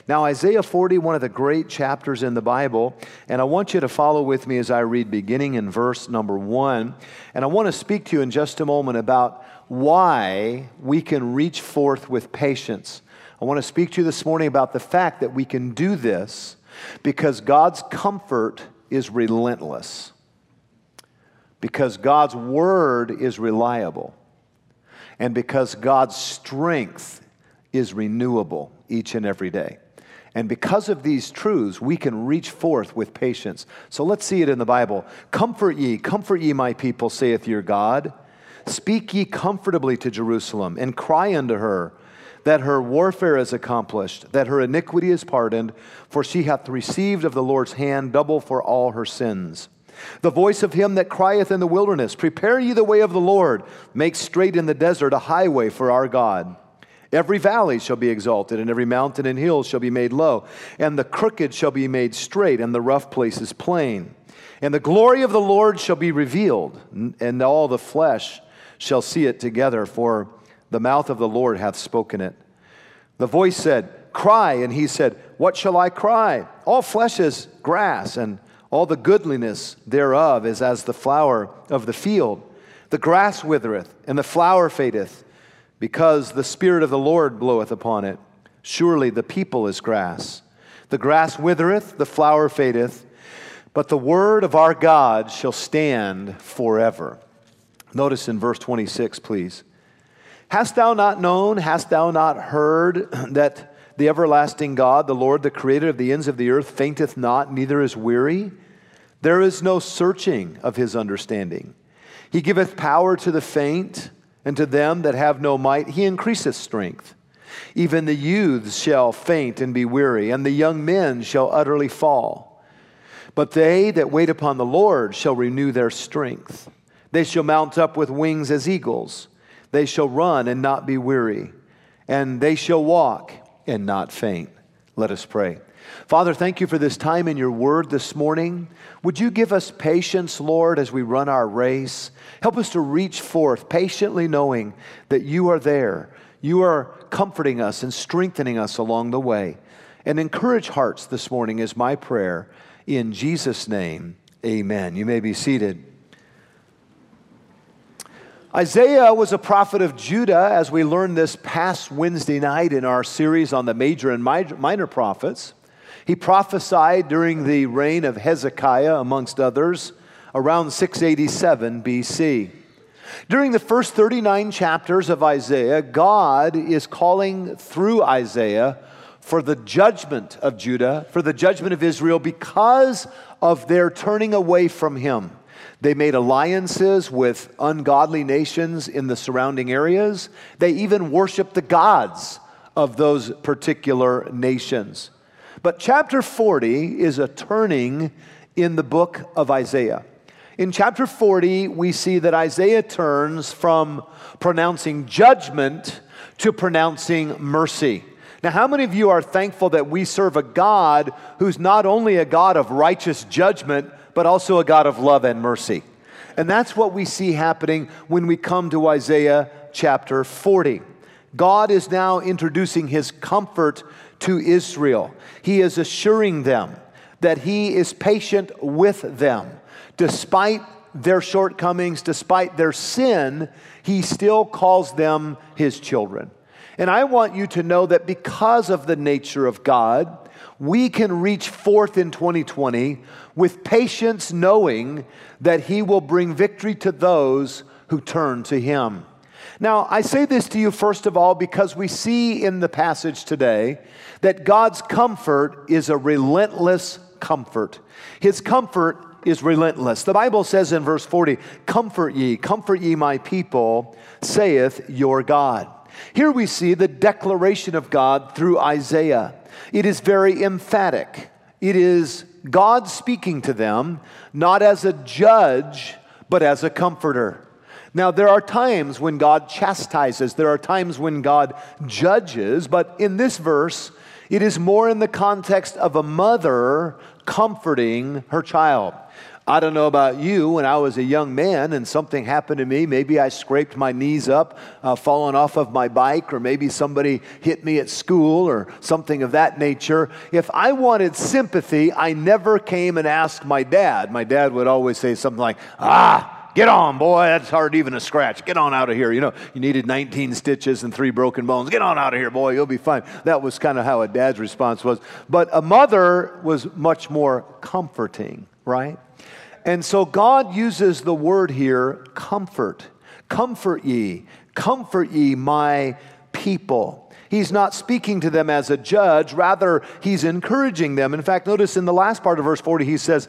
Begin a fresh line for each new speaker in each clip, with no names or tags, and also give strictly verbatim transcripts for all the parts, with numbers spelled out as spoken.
Now, Isaiah forty, one of the great chapters in the Bible, and I want you to follow with me as I read beginning in verse number one. And I want to speak to you in just a moment about why we can reach forth with patience. I want to speak to you this morning about the fact that we can do this because God's comfort is relentless, because God's word is reliable, and because God's strength is renewable each and every day. And because of these truths, we can reach forth with patience. So let's see it in the Bible. Comfort ye, comfort ye, my people, saith your God. Speak ye comfortably to Jerusalem, and cry unto her, that her warfare is accomplished, that her iniquity is pardoned, for she hath received of the Lord's hand double for all her sins. The voice of him that crieth in the wilderness, prepare ye the way of the Lord, make straight in the desert a highway for our God. Every valley shall be exalted, and every mountain and hill shall be made low, and the crooked shall be made straight, and the rough places plain. And the glory of the Lord shall be revealed, and all the flesh shall see it together, for the mouth of the Lord hath spoken it. The voice said, cry, and he said, what shall I cry? All flesh is grass, and all the goodliness thereof is as the flower of the field. The grass withereth, and the flower fadeth, because the Spirit of the Lord bloweth upon it. Surely the people is grass. The grass withereth, the flower fadeth, but the word of our God shall stand forever. Notice in verse twenty-six, please. Hast thou not known, hast thou not heard that the everlasting God, the Lord, the creator of the ends of the earth, fainteth not, neither is weary? There is no searching of his understanding. He giveth power to the faint, and to them that have no might he increaseth strength. Even the youths shall faint and be weary, and the young men shall utterly fall. But they that wait upon the Lord shall renew their strength. They shall mount up with wings as eagles. They shall run and not be weary, and they shall walk and not faint. Let us pray. Father, thank you for this time in your word this morning. Would you give us patience, Lord, as we run our race? Help us to reach forth patiently, knowing that you are there. You are comforting us and strengthening us along the way. And encourage hearts this morning is my prayer. In Jesus' name, amen. You may be seated. Isaiah was a prophet of Judah, as we learned this past Wednesday night in our series on the major and minor prophets. He prophesied during the reign of Hezekiah, amongst others, around six eighty-seven B C. During the first thirty-nine chapters of Isaiah, God is calling through Isaiah for the judgment of Judah, for the judgment of Israel, because of their turning away from him. They made alliances with ungodly nations in the surrounding areas. They even worshiped the gods of those particular nations. But chapter forty is a turning in the book of Isaiah. In chapter forty, we see that Isaiah turns from pronouncing judgment to pronouncing mercy. Now, how many of you are thankful that we serve a God who's not only a God of righteous judgment, but also a God of love and mercy? And that's what we see happening when we come to Isaiah chapter forty. God is now introducing his comfort to Israel. He is assuring them that he is patient with them. Despite their shortcomings, despite their sin, he still calls them his children. And I want you to know that because of the nature of God, we can reach forth in twenty twenty with patience, knowing that he will bring victory to those who turn to him. Now, I say this to you first of all because we see in the passage today that God's comfort is a relentless comfort. His comfort is relentless. The Bible says in verse forty, comfort ye, comfort ye my people, saith your God. Here we see the declaration of God through Isaiah. It is very emphatic. It is God speaking to them, not as a judge, but as a comforter. Now, there are times when God chastises. There are times when God judges. But in this verse, it is more in the context of a mother comforting her child. I don't know about you, when I was a young man and something happened to me, maybe I scraped my knees up, uh, falling off of my bike, or maybe somebody hit me at school or something of that nature. If I wanted sympathy, I never came and asked my dad. My dad would always say something like, ah, get on, boy, that's hard even a scratch. Get on out of here. You know, you needed nineteen stitches and three broken bones. Get on out of here, boy, you'll be fine. That was kind of how a dad's response was. But a mother was much more comforting, right? And so God uses the word here, comfort. Comfort ye, comfort ye my people. He's not speaking to them as a judge, rather he's encouraging them. In fact, notice in the last part of verse forty, he says,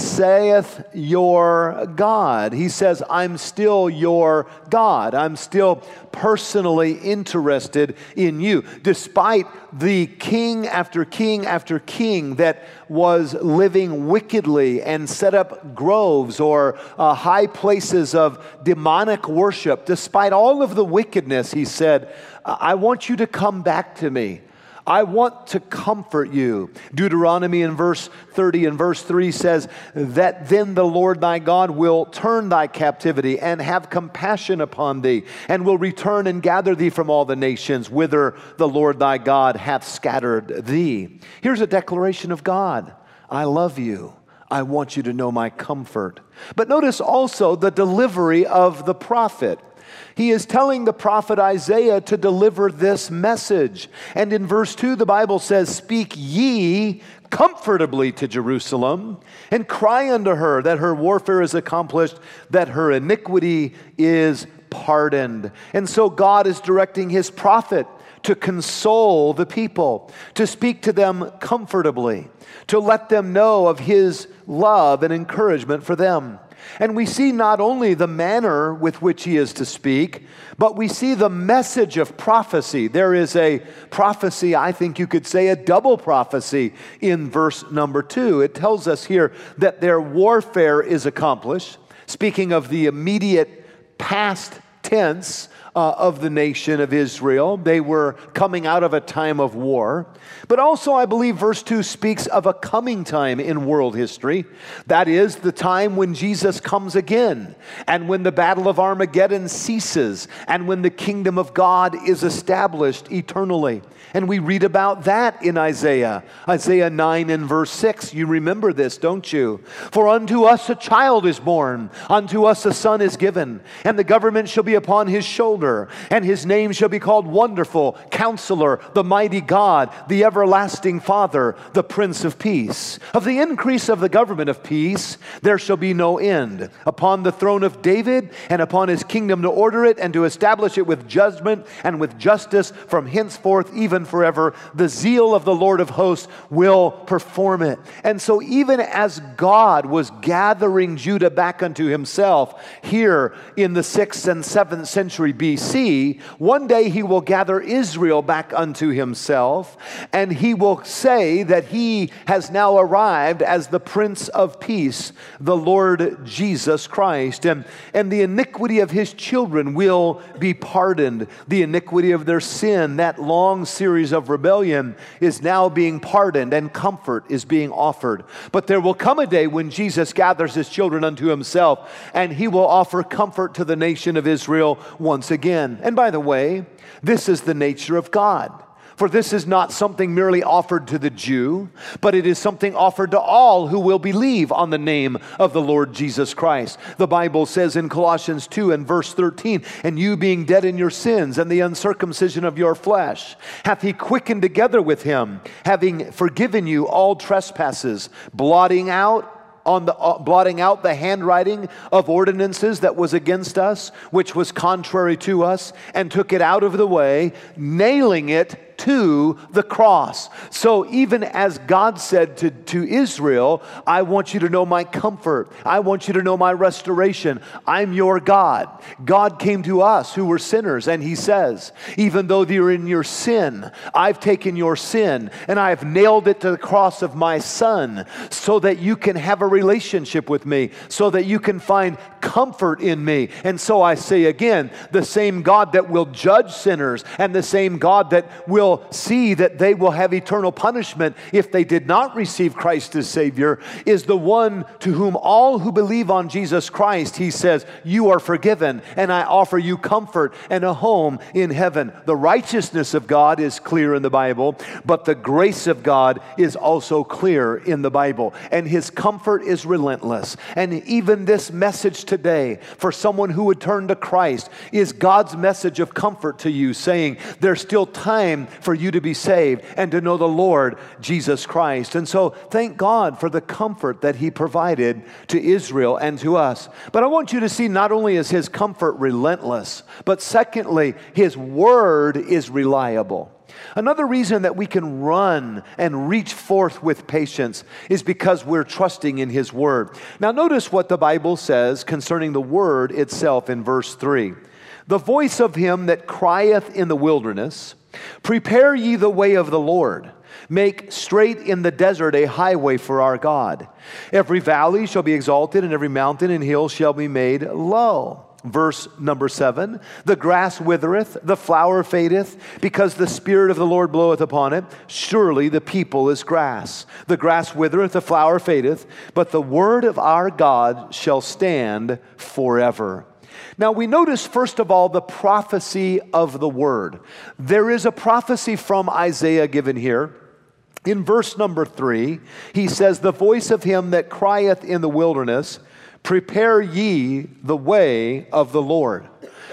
saith your God. He says, I'm still your God. I'm still personally interested in you. Despite the king after king after king that was living wickedly and set up groves or uh, high places of demonic worship, despite all of the wickedness, he said, I want you to come back to me. I want to comfort you. Deuteronomy in verse thirty and verse three says, that then the Lord thy God will turn thy captivity and have compassion upon thee, and will return and gather thee from all the nations whither the Lord thy God hath scattered thee. Here's a declaration of God. I love you. I want you to know my comfort. But notice also the delivery of the prophet. He is telling the prophet Isaiah to deliver this message. And in verse two, the Bible says, speak ye comfortably to Jerusalem, and cry unto her that her warfare is accomplished, that her iniquity is pardoned. And so God is directing his prophet to console the people, to speak to them comfortably, to let them know of his love and encouragement for them. And we see not only the manner with which he is to speak, but we see the message of prophecy. There is a prophecy, I think you could say a double prophecy in verse number two. It tells us here that their warfare is accomplished, speaking of the immediate past tense Uh, of the nation of Israel. They were coming out of a time of war. But also I believe verse two speaks of a coming time in world history. That is the time when Jesus comes again, and when the battle of Armageddon ceases, and when the kingdom of God is established eternally. And we read about that in Isaiah. Isaiah nine and verse six. You remember this, don't you? For unto us a child is born, unto us a son is given, and the government shall be upon his shoulder. And his name shall be called Wonderful, Counselor, the Mighty God, the Everlasting Father, the Prince of Peace. Of the increase of the government of peace there shall be no end, upon the throne of David and upon his kingdom, to order it and to establish it with judgment and with justice from henceforth even forever. The zeal of the Lord of hosts will perform it. And so even as God was gathering Judah back unto himself here in the sixth and seventh century B C, one day he will gather Israel back unto himself, and he will say that he has now arrived as the Prince of Peace, the Lord Jesus Christ, and, and the iniquity of his children will be pardoned. The iniquity of their sin, that long series of rebellion, is now being pardoned, and comfort is being offered. But there will come a day when Jesus gathers his children unto himself, and he will offer comfort to the nation of Israel once again. And by the way, this is the nature of God. For this is not something merely offered to the Jew, but it is something offered to all who will believe on the name of the Lord Jesus Christ. The Bible says in Colossians two and verse thirteen, and you being dead in your sins and the uncircumcision of your flesh, hath he quickened together with him, having forgiven you all trespasses, blotting out on the uh, blotting out the handwriting of ordinances that was against us, which was contrary to us, and took it out of the way, nailing it to the cross. So even as God said to, to Israel, I want you to know my comfort. I want you to know my restoration. I'm your God. God came to us who were sinners, and he says, even though you're in your sin, I've taken your sin and I've nailed it to the cross of my Son so that you can have a relationship with me, so that you can find comfort in me. And so I say again, the same God that will judge sinners and the same God that will will see that they will have eternal punishment if they did not receive Christ as Savior, is the one to whom all who believe on Jesus Christ, he says, you are forgiven, and I offer you comfort and a home in heaven. The righteousness of God is clear in the Bible, but the grace of God is also clear in the Bible, and his comfort is relentless. And even this message today, for someone who would turn to Christ, is God's message of comfort to you, saying there's still time for you to be saved and to know the Lord Jesus Christ. And so thank God for the comfort that he provided to Israel and to us. But I want you to see, not only is his comfort relentless, but secondly, his word is reliable. Another reason that we can run and reach forth with patience is because we're trusting in his word. Now notice what the Bible says concerning the word itself in verse three. The voice of him that crieth in the wilderness, prepare ye the way of the Lord. Make straight in the desert a highway for our God. Every valley shall be exalted, and every mountain and hill shall be made low. Verse number seven, the grass withereth, the flower fadeth, because the Spirit of the Lord bloweth upon it. Surely the people is grass. The grass withereth, the flower fadeth, but the word of our God shall stand forever. Now we notice, first of all, the prophecy of the word. There is a prophecy from Isaiah given here. In verse number three, he says, the voice of him that crieth in the wilderness, prepare ye the way of the Lord.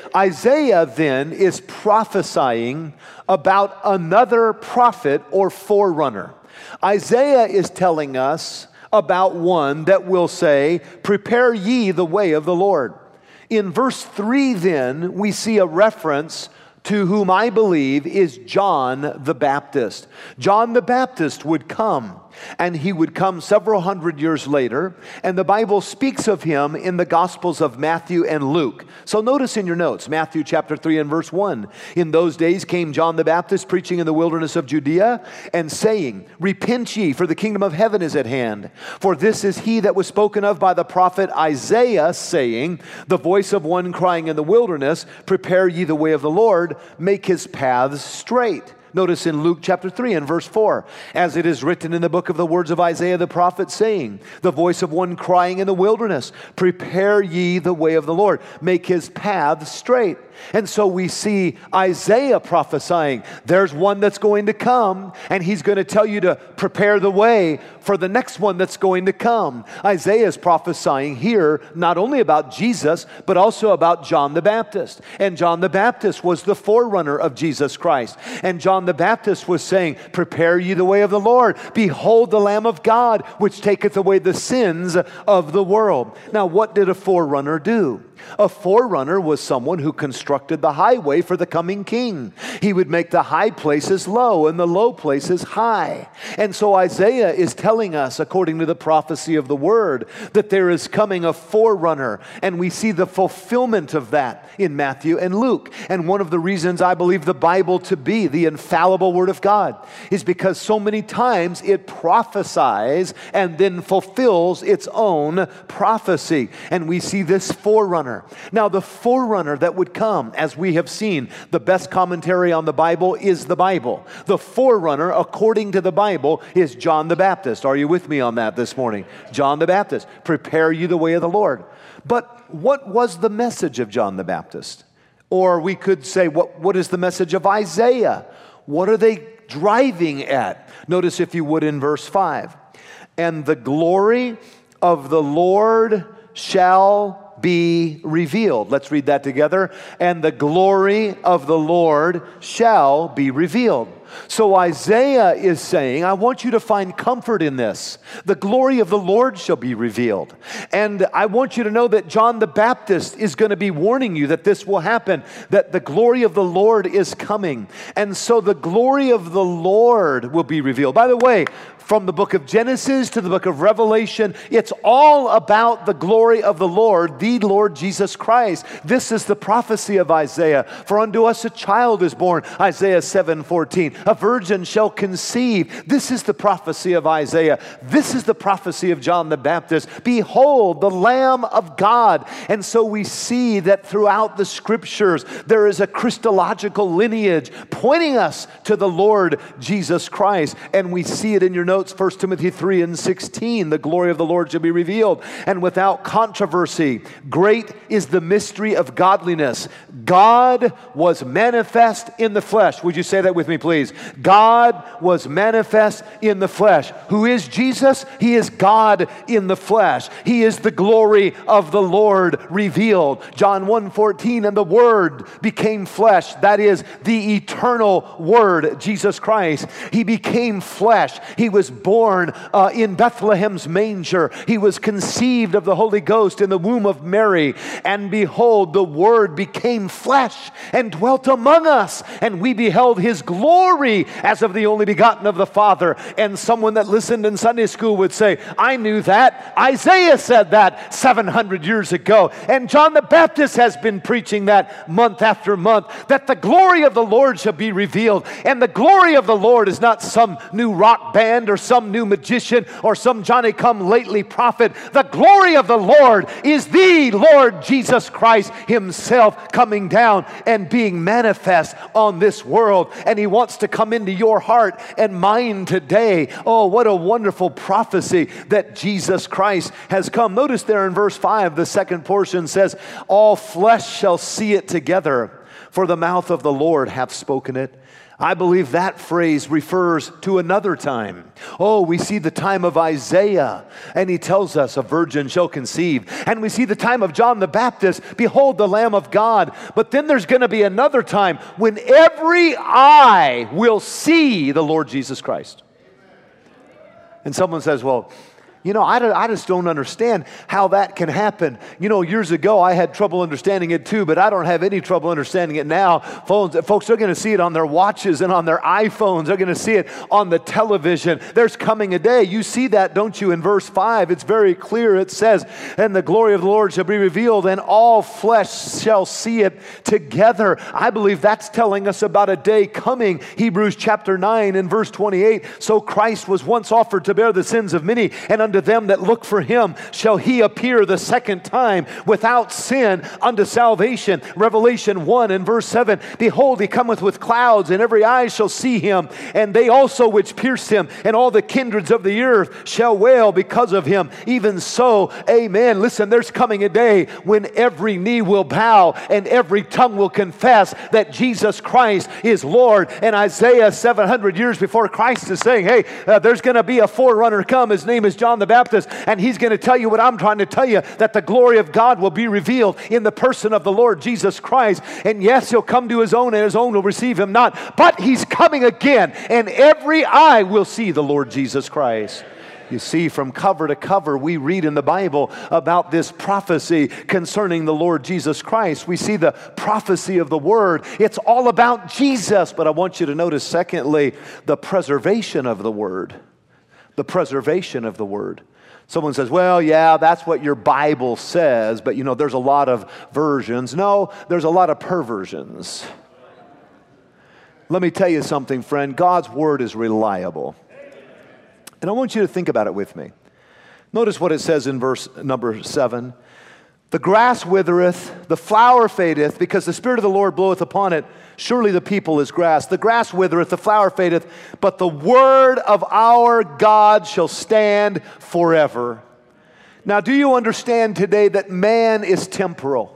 Isaiah then is prophesying about another prophet or forerunner. Isaiah is telling us about one that will say, prepare ye the way of the Lord. In verse three then, we see a reference to whom I believe is John the Baptist. John the Baptist would come, and he would come several hundred years later, and the Bible speaks of him in the Gospels of Matthew and Luke. So notice in your notes, Matthew chapter three and verse one. In those days came John the Baptist preaching in the wilderness of Judea and saying, repent ye, for the kingdom of heaven is at hand. For this is he that was spoken of by the prophet Isaiah, saying, the voice of one crying in the wilderness, prepare ye the way of the Lord, make his paths straight. Notice in Luke chapter three and verse four, as it is written in the book of the words of Isaiah the prophet, saying, the voice of one crying in the wilderness, prepare ye the way of the Lord, make his paths straight. And so we see Isaiah prophesying, there's one that's going to come, and he's going to tell you to prepare the way for the next one that's going to come. Isaiah is prophesying here not only about Jesus, but also about John the Baptist. And John the Baptist was the forerunner of Jesus Christ. And John the Baptist was saying, prepare ye the way of the Lord. Behold the Lamb of God, which taketh away the sins of the world. Now, what did a forerunner do? A forerunner was someone who constructed the highway for the coming king. He would make the high places low and the low places high. And so Isaiah is telling us, according to the prophecy of the word, that there is coming a forerunner. And we see the fulfillment of that in Matthew and Luke. And one of the reasons I believe the Bible to be the infallible word of God is because so many times it prophesies and then fulfills its own prophecy. And we see this forerunner. Now, the forerunner that would come, as we have seen, the best commentary on the Bible is the Bible. The forerunner, according to the Bible, is John the Baptist. Are you with me on that this morning? John the Baptist, prepare you the way of the Lord. But what was the message of John the Baptist? Or we could say, what, what is the message of Isaiah? What are they driving at? Notice, if you would, in verse five. And the glory of the Lord shall be revealed. Let's read that together. And the glory of the Lord shall be revealed. So Isaiah is saying, I want you to find comfort in this. The glory of the Lord shall be revealed. And I want you to know that John the Baptist is going to be warning you that this will happen, that the glory of the Lord is coming. And so the glory of the Lord will be revealed. By the way, from the book of Genesis to the book of Revelation, it's all about the glory of the Lord, the Lord Jesus Christ. This is the prophecy of Isaiah. For unto us a child is born, Isaiah seven fourteen. a virgin shall conceive. This is the prophecy of Isaiah. This is the prophecy of John the Baptist. Behold, the Lamb of God. And so we see that throughout the Scriptures, there is a Christological lineage pointing us to the Lord Jesus Christ. And we see it in your notes, First Timothy three and sixteen. The glory of the Lord shall be revealed, and without controversy, great is the mystery of godliness. God was manifest in the flesh. Would you say that with me, please? God was manifest in the flesh. Who is Jesus? He is God in the flesh. He is the glory of the Lord revealed. John one fourteen, and the Word became flesh. That is the eternal Word, Jesus Christ. He became flesh. He was born uh, in Bethlehem's manger. He was conceived of the Holy Ghost in the womb of Mary. And behold, the Word became flesh and dwelt among us. And we beheld His glory as of the only begotten of the Father. And someone that listened in Sunday school would say, I knew that. Isaiah said that seven hundred years ago. And John the Baptist has been preaching that month after month, that the glory of the Lord shall be revealed. And the glory of the Lord is not some new rock band or some new magician or some Johnny-come-lately prophet. The glory of the Lord is the Lord Jesus Christ Himself coming down and being manifest on this world. And He wants to come into your heart and mine today. Oh, what a wonderful prophecy that Jesus Christ has come. Notice there in verse five, the second portion says, all flesh shall see it together, for the mouth of the Lord hath spoken it. I believe that phrase refers to another time. Oh, we see the time of Isaiah, and he tells us a virgin shall conceive. And we see the time of John the Baptist, behold the Lamb of God. But then there's going to be another time when every eye will see the Lord Jesus Christ. And someone says, well, you know, I, don't, I just don't understand how that can happen. You know, years ago, I had trouble understanding it too, but I don't have any trouble understanding it now. Phones, folks are going to see it on their watches and on their iPhones. They're going to see it on the television. There's coming a day. You see that, don't you, in verse five? It's very clear. It says, and the glory of the Lord shall be revealed, and all flesh shall see it together. I believe that's telling us about a day coming. Hebrews chapter nine and verse twenty-eight. So Christ was once offered to bear the sins of many, and unto them that look for Him shall He appear the second time without sin unto salvation. Revelation one and verse seven. Behold, He cometh with clouds, and every eye shall see Him, and they also which pierced Him, and all the kindreds of the earth shall wail because of Him. Even so, amen. Listen, there's coming a day when every knee will bow and every tongue will confess that Jesus Christ is Lord. And Isaiah seven hundred years before Christ is saying, hey, uh, there's going to be a forerunner come. His name is John the Baptist, and he's going to tell you what I'm trying to tell you, that the glory of God will be revealed in the person of the Lord Jesus Christ. And yes, He'll come to His own, and His own will receive Him not, but He's coming again, and every eye will see the Lord Jesus Christ. You see, from cover to cover, we read in the Bible about this prophecy concerning the Lord Jesus Christ. We see the prophecy of the Word. It's all about Jesus. But I want you to notice, secondly, the preservation of the Word. The preservation of the Word. Someone says, well, yeah, that's what your Bible says, but you know, there's a lot of versions. No, there's a lot of perversions. Let me tell you something, friend. God's Word is reliable. And I want you to think about it with me. Notice what it says in verse number seven. The grass withereth, the flower fadeth, because the Spirit of the Lord bloweth upon it. Surely the people is grass. The grass withereth, the flower fadeth, but the word of our God shall stand forever. Now, do you understand today that man is temporal?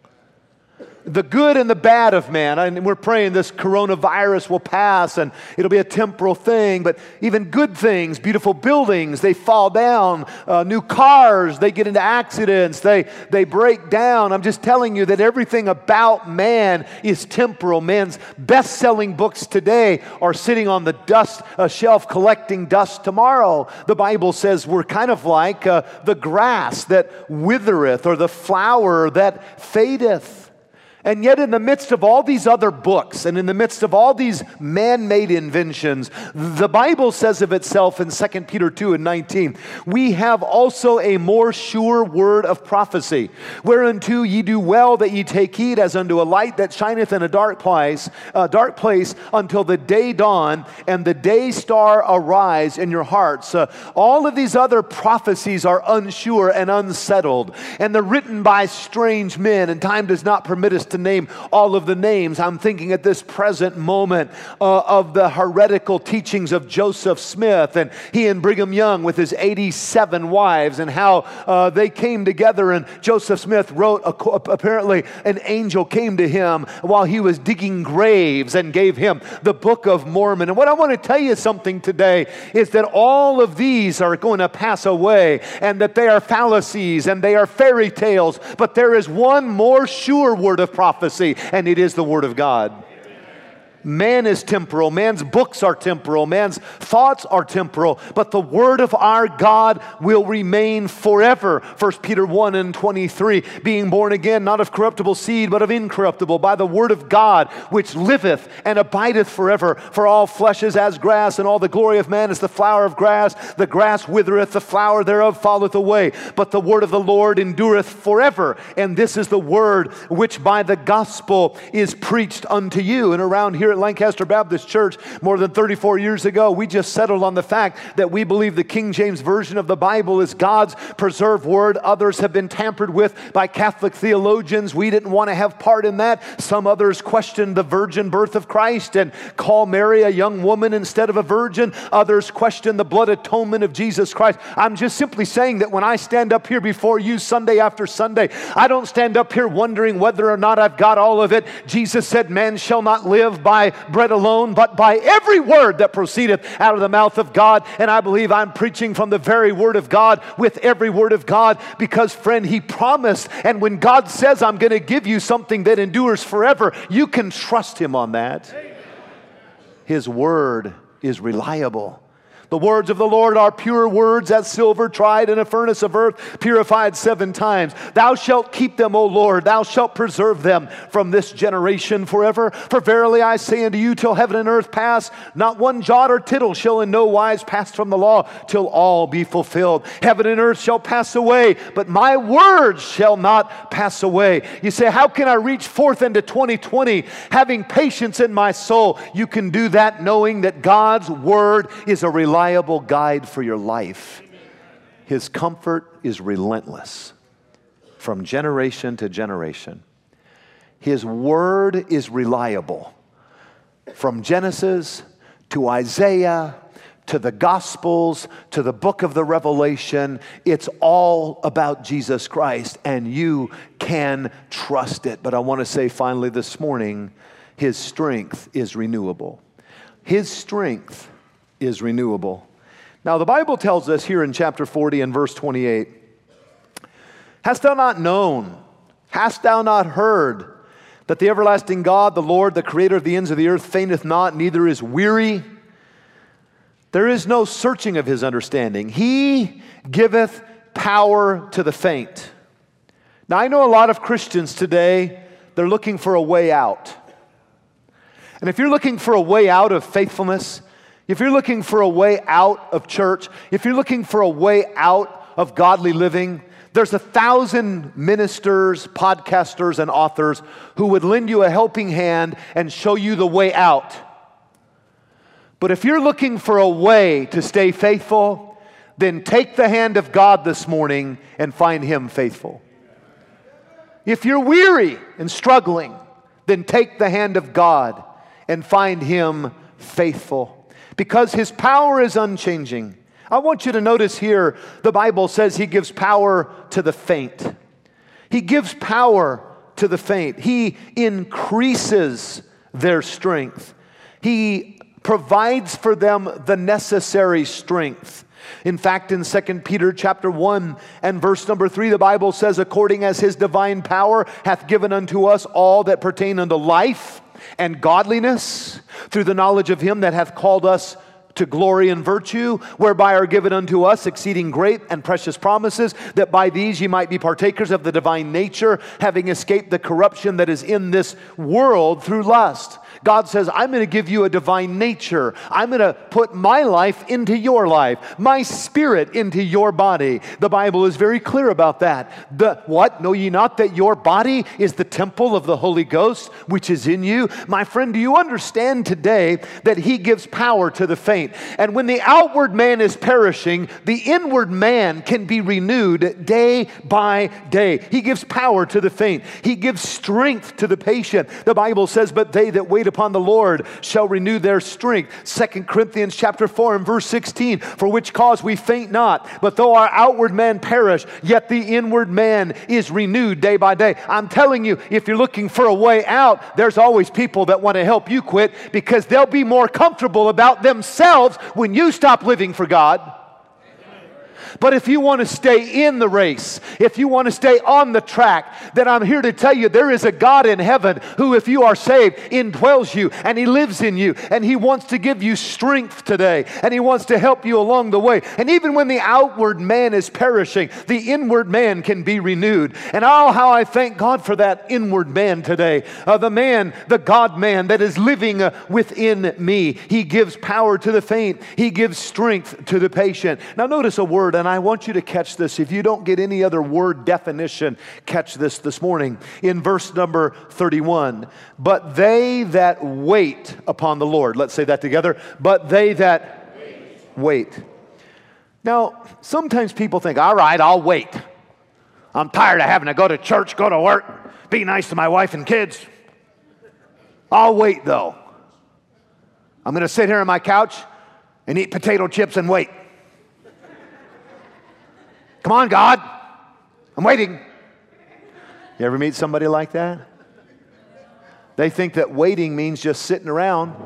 The good and the bad of man. And we're praying this coronavirus will pass and it'll be a temporal thing. But even good things, beautiful buildings, they fall down. Uh, new cars, they get into accidents. They, they break down. I'm just telling you that everything about man is temporal. Man's best-selling books today are sitting on the dust uh, shelf collecting dust tomorrow. The Bible says we're kind of like uh, the grass that withereth or the flower that fadeth. And yet in the midst of all these other books and in the midst of all these man-made inventions, the Bible says of itself in Second Peter two and nineteen, we have also a more sure word of prophecy, whereunto ye do well that ye take heed as unto a light that shineth in a dark place, a dark place until the day dawn and the day star arise in your hearts. Uh, all of these other prophecies are unsure and unsettled, and they're written by strange men, and time does not permit us to to name all of the names. I'm thinking at this present moment uh, of the heretical teachings of Joseph Smith, and he and Brigham Young with his eighty-seven wives, and how uh, they came together, and Joseph Smith wrote, a, apparently an angel came to him while he was digging graves and gave him the Book of Mormon. And what I want to tell you something today is that all of these are going to pass away, and that they are fallacies and they are fairy tales, but there is one more sure word of prophecy. Prophecy, and it is the Word of God. Man is temporal, man's books are temporal, man's thoughts are temporal, but the Word of our God will remain forever. First Peter one and twenty-three, being born again, not of corruptible seed, but of incorruptible, by the Word of God, which liveth and abideth forever. For all flesh is as grass, and all the glory of man is the flower of grass. The grass withereth, the flower thereof falleth away, but the word of the Lord endureth forever. And this is the word which by the gospel is preached unto you. And around here at Lancaster Baptist Church more than thirty-four years ago, we just settled on the fact that we believe the King James Version of the Bible is God's preserved word. Others have been tampered with by Catholic theologians. We didn't want to have part in that. Some others questioned the virgin birth of Christ and call Mary a young woman instead of a virgin. Others question the blood atonement of Jesus Christ. I'm just simply saying that when I stand up here before you Sunday after Sunday, I don't stand up here wondering whether or not I've got all of it. Jesus said, man shall not live by bread alone, but by every word that proceedeth out of the mouth of God. And I believe I'm preaching from the very word of God with every word of God, because, friend, He promised. And when God says, I'm going to give you something that endures forever, you can trust Him on that. His word is reliable. The words of the Lord are pure words, as silver tried in a furnace of earth, purified seven times. Thou shalt keep them, O Lord. Thou shalt preserve them from this generation forever. For verily I say unto you, till heaven and earth pass, not one jot or tittle shall in no wise pass from the law, till all be fulfilled. Heaven and earth shall pass away, but my words shall not pass away. You say, how can I reach forth into twenty twenty having patience in my soul? You can do that knowing that God's word is a reliable reliable guide for your life. His comfort is relentless from generation to generation. His word is reliable from Genesis to Isaiah to the Gospels to the book of the Revelation. It's all about Jesus Christ, and you can trust it. But I want to say finally this morning, His strength is renewable. His strength is renewable. Now the Bible tells us here in chapter forty and verse twenty-eight, hast thou not known, hast thou not heard, that the everlasting God, the Lord, the creator of the ends of the earth, fainteth not, neither is weary? There is no searching of His understanding. He giveth power to the faint. Now I know a lot of Christians today, they're looking for a way out. And if you're looking for a way out of faithfulness, if you're looking for a way out of church, if you're looking for a way out of godly living, there's a thousand ministers, podcasters, and authors who would lend you a helping hand and show you the way out. But if you're looking for a way to stay faithful, then take the hand of God this morning and find Him faithful. If you're weary and struggling, then take the hand of God and find Him faithful. Because His power is unchanging. I want you to notice here, the Bible says He gives power to the faint. He gives power to the faint. He increases their strength. He provides for them the necessary strength. In fact, in Second Peter chapter one and verse number three, the Bible says, according as His divine power hath given unto us all that pertain unto life and godliness, through the knowledge of Him that hath called us to glory and virtue, whereby are given unto us exceeding great and precious promises, that by these ye might be partakers of the divine nature, having escaped the corruption that is in this world through lust. God says, I'm going to give you a divine nature. I'm going to put my life into your life, my spirit into your body. The Bible is very clear about that. The what? Know ye not that your body is the temple of the Holy Ghost, which is in you? My friend, do you understand today that He gives power to the faint? And when the outward man is perishing, the inward man can be renewed day by day. He gives power to the faint. He gives strength to the patient. The Bible says, but they that wait upon the Lord shall renew their strength. Second Corinthians chapter four and verse sixteen, for which cause we faint not, but though our outward man perish, yet the inward man is renewed day by day. I'm telling you, if you're looking for a way out, there's always people that want to help you quit, because they'll be more comfortable about themselves when you stop living for God. But if you want to stay in the race, if you want to stay on the track, then I'm here to tell you there is a God in heaven who, if you are saved, indwells you, and He lives in you, and He wants to give you strength today, and He wants to help you along the way. And even when the outward man is perishing, the inward man can be renewed. And oh, how I thank God for that inward man today, uh, the man, the God man that is living uh, within me. He gives power to the faint. He gives strength to the patient. Now notice a word, and I want you to catch this. If you don't get any other word definition, catch this this morning. In verse number thirty-one, but they that wait upon the Lord. Let's say that together. But they that wait. wait. Now, sometimes people think, all right, I'll wait. I'm tired of having to go to church, go to work, be nice to my wife and kids. I'll wait, though. I'm going to sit here on my couch and eat potato chips and wait. Come on, God. I'm waiting. You ever meet somebody like that? They think that waiting means just sitting around,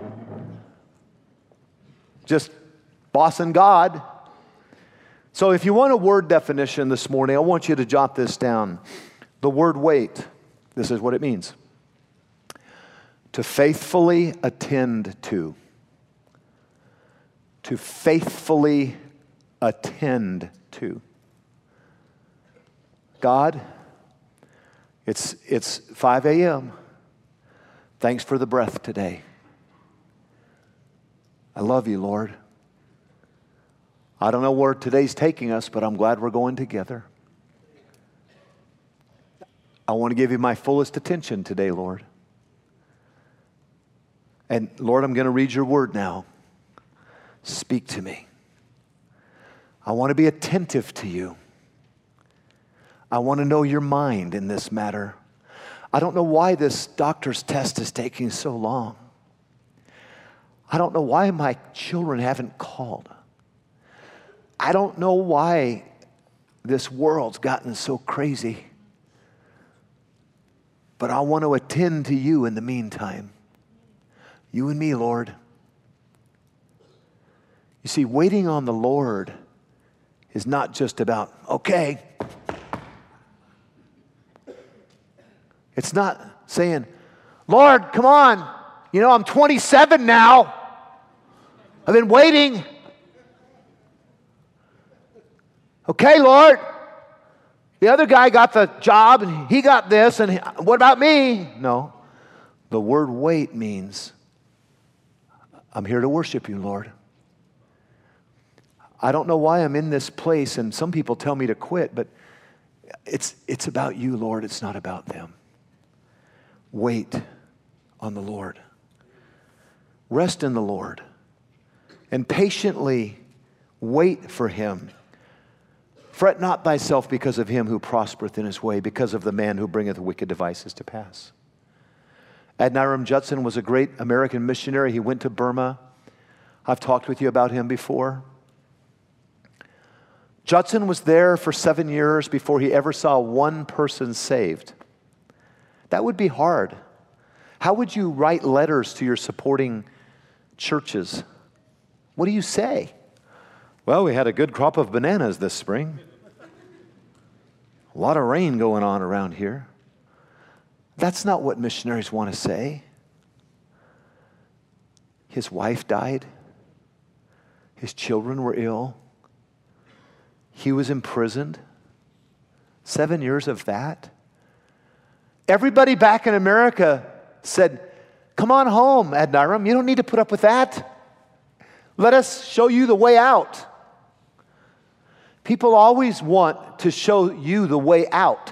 just bossing God. So if you want a word definition this morning, I want you to jot this down. The word wait, this is what it means. To faithfully attend to. To faithfully attend to. God, it's, it's five a.m. Thanks for the breath today. I love you, Lord. I don't know where today's taking us, but I'm glad we're going together. I want to give you my fullest attention today, Lord. And Lord, I'm going to read your word now. Speak to me. I want to be attentive to you. I want to know your mind in this matter. I don't know why this doctor's test is taking so long. I don't know why my children haven't called. I don't know why this world's gotten so crazy. But I want to attend to you in the meantime. You and me, Lord. You see, waiting on the Lord is not just about, okay. It's not saying, Lord, come on. You know, I'm twenty-seven now. I've been waiting. Okay, Lord. The other guy got the job and he got this, and what about me? No. The word wait means, I'm here to worship you, Lord. I don't know why I'm in this place, and some people tell me to quit, but it's, it's about you, Lord. It's not about them. Wait on the Lord. Rest in the Lord. And patiently wait for Him. Fret not thyself because of him who prospereth in his way, because of the man who bringeth wicked devices to pass. Adoniram Judson was a great American missionary. He went to Burma. I've talked with you about him before. Judson was there for seven years before he ever saw one person saved. That would be hard. How would you write letters to your supporting churches? What do you say? Well, we had a good crop of bananas this spring. A lot of rain going on around here. That's not what missionaries want to say. His wife died. His children were ill. He was imprisoned. Seven years of that. Everybody back in America said, come on home, Adoniram. You don't need to put up with that. Let us show you the way out. People always want to show you the way out.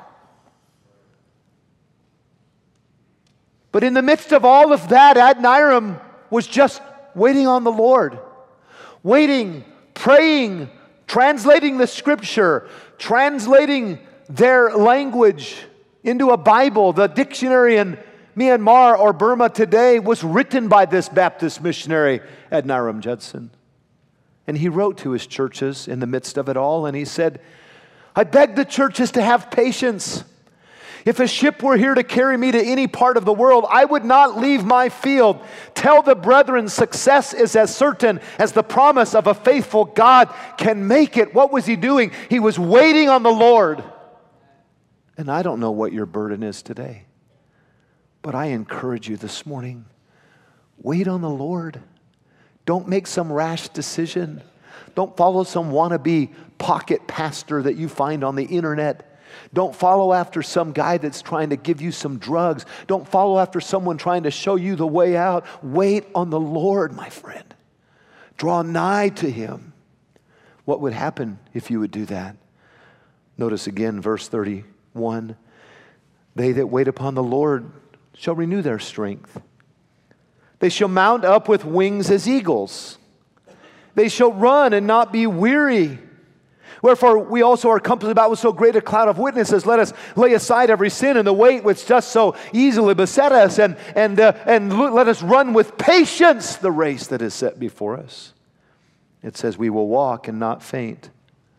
But in the midst of all of that, Adoniram was just waiting on the Lord. Waiting, praying, translating the scripture, translating their language into a Bible. The dictionary in Myanmar or Burma today was written by this Baptist missionary, Adoniram Judson. And he wrote to his churches in the midst of it all, and he said, I beg the churches to have patience. If a ship were here to carry me to any part of the world, I would not leave my field. Tell the brethren, success is as certain as the promise of a faithful God can make it. What was he doing? He was waiting on the Lord. And I don't know what your burden is today, but I encourage you this morning, wait on the Lord. Don't make some rash decision. Don't follow some wannabe pocket pastor that you find on the internet. Don't follow after some guy that's trying to give you some drugs. Don't follow after someone trying to show you the way out. Wait on the Lord, my friend. Draw nigh to Him. What would happen if you would do that? Notice again, verse thirty-one. They that wait upon the Lord shall renew their strength. They shall mount up with wings as eagles. They shall run and not be weary. Wherefore we also are compassed about with so great a cloud of witnesses. Let us lay aside every sin and the weight which does so easily beset us, and, and, uh, and let us run with patience the race that is set before us. It says we will walk and not faint.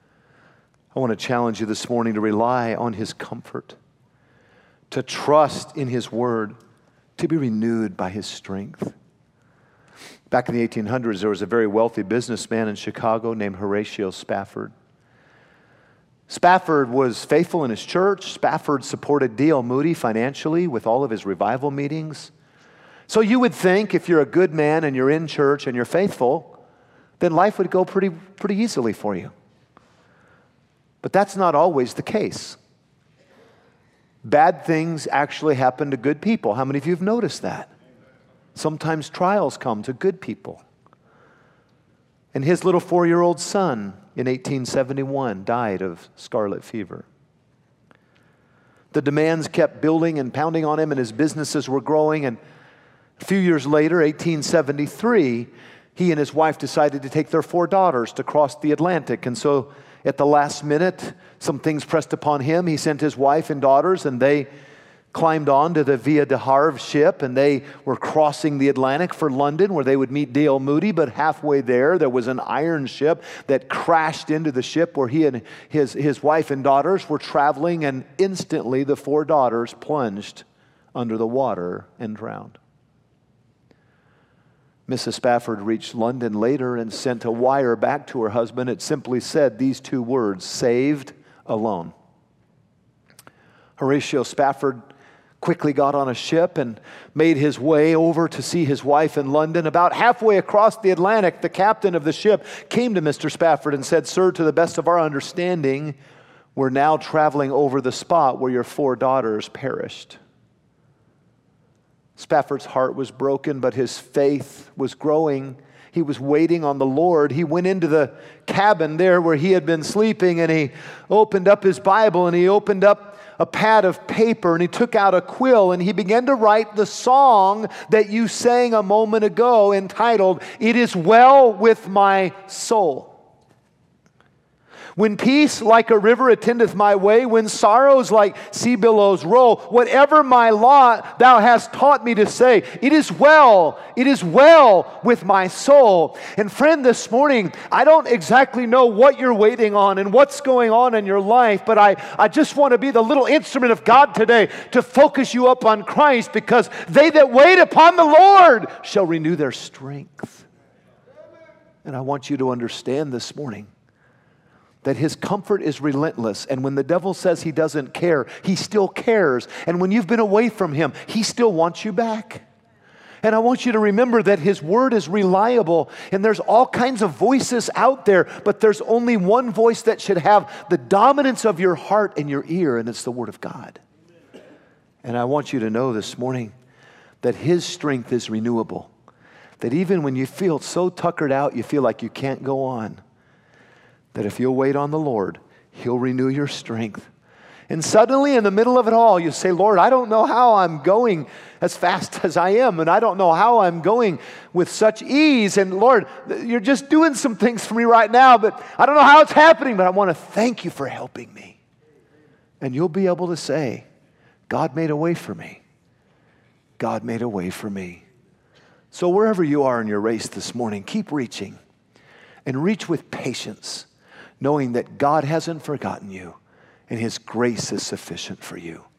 I want to challenge you this morning to rely on His comfort, to trust in His word, to be renewed by His strength. Back in the eighteen hundreds, there was a very wealthy businessman in Chicago named Horatio Spafford. Spafford was faithful in his church. Spafford supported D L Moody financially with all of his revival meetings. So you would think if you're a good man and you're in church and you're faithful, then life would go pretty, pretty easily for you. But that's not always the case. Bad things actually happen to good people. How many of you have noticed that? Sometimes trials come to good people. And his little four-year-old son in eighteen seventy-one died of scarlet fever. The demands kept building and pounding on him, and his businesses were growing. And a few years later, eighteen seventy-three, he and his wife decided to take their four daughters to cross the Atlantic. And so at the last minute, some things pressed upon him. He sent his wife and daughters, and they climbed on to the Via de Havre ship, and they were crossing the Atlantic for London, where they would meet D L Moody. But halfway there, there was an iron ship that crashed into the ship where he and his, his wife and daughters were traveling, and instantly the four daughters plunged under the water and drowned. Missus Spafford reached London later and sent a wire back to her husband. It simply said these two words, saved alone. Horatio Spafford quickly got on a ship and made his way over to see his wife in London. About halfway across the Atlantic, the captain of the ship came to Mister Spafford and said, "Sir, to the best of our understanding, we're now traveling over the spot where your four daughters perished." Spafford's heart was broken, but his faith was growing. He was waiting on the Lord. He went into the cabin there where he had been sleeping, and he opened up his Bible, and he opened up a pad of paper, and he took out a quill, and he began to write the song that you sang a moment ago, entitled, "It Is Well With My Soul." When peace like a river attendeth my way, when sorrows like sea billows roll, whatever my lot thou hast taught me to say, it is well, it is well with my soul. And friend, this morning, I don't exactly know what you're waiting on and what's going on in your life, but I, I just want to be the little instrument of God today to focus you up on Christ, because they that wait upon the Lord shall renew their strength. And I want you to understand this morning that His comfort is relentless. And when the devil says he doesn't care, He still cares. And when you've been away from Him, He still wants you back. And I want you to remember that His Word is reliable, and there's all kinds of voices out there, but there's only one voice that should have the dominance of your heart and your ear, and it's the Word of God. And I want you to know this morning that His strength is renewable, that even when you feel so tuckered out, you feel like you can't go on, that if you'll wait on the Lord, He'll renew your strength. And suddenly, in the middle of it all, you say, Lord, I don't know how I'm going as fast as I am, and I don't know how I'm going with such ease. And Lord, you're just doing some things for me right now, but I don't know how it's happening, but I want to thank you for helping me. And you'll be able to say, God made a way for me. God made a way for me. So wherever you are in your race this morning, keep reaching, and reach with patience, knowing that God hasn't forgotten you, and His grace is sufficient for you.